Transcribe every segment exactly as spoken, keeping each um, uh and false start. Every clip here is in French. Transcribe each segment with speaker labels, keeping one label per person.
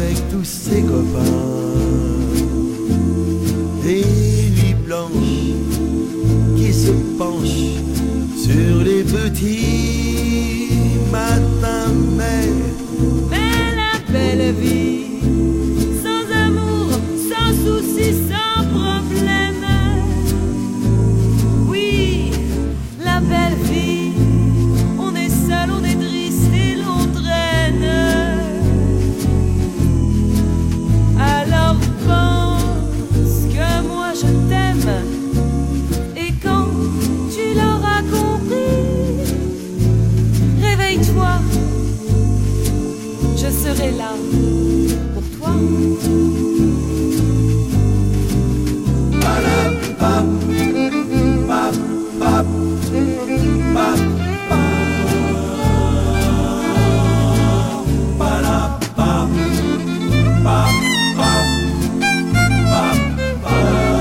Speaker 1: avec tous ses copains. Des nuits blanches qui se penchent sur les petits matins. Mais,
Speaker 2: mais la belle vie, sans amour, sans soucis, sans problème. Oui, la belle vie, on est seul, on est triste et l'on traîne. Alors pense que moi je t'aime, et quand tu l'auras compris, réveille-toi, je serai là pour toi.
Speaker 1: Ba-da-ba, ba, ba, ba, ba. Ba-da-ba, ba, ba, ba, ba.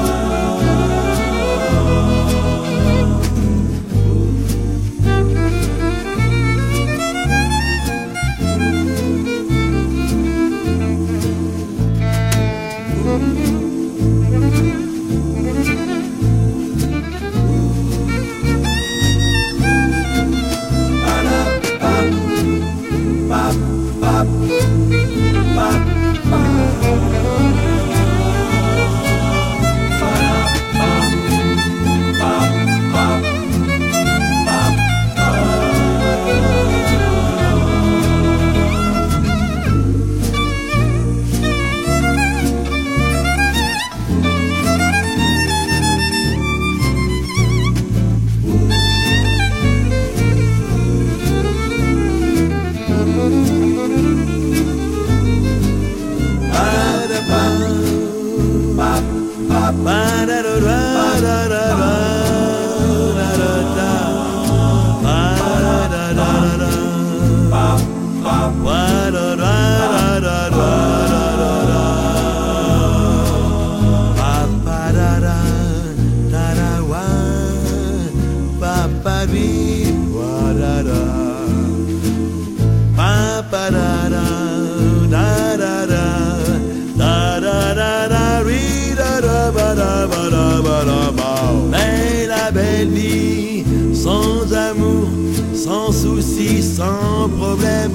Speaker 1: Mais la belle vie, sans amour, sans soucis, sans problème,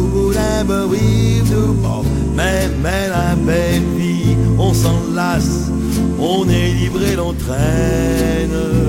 Speaker 1: mais, mais la belle vie, on s'en lasse, on est libre et l'on traîne.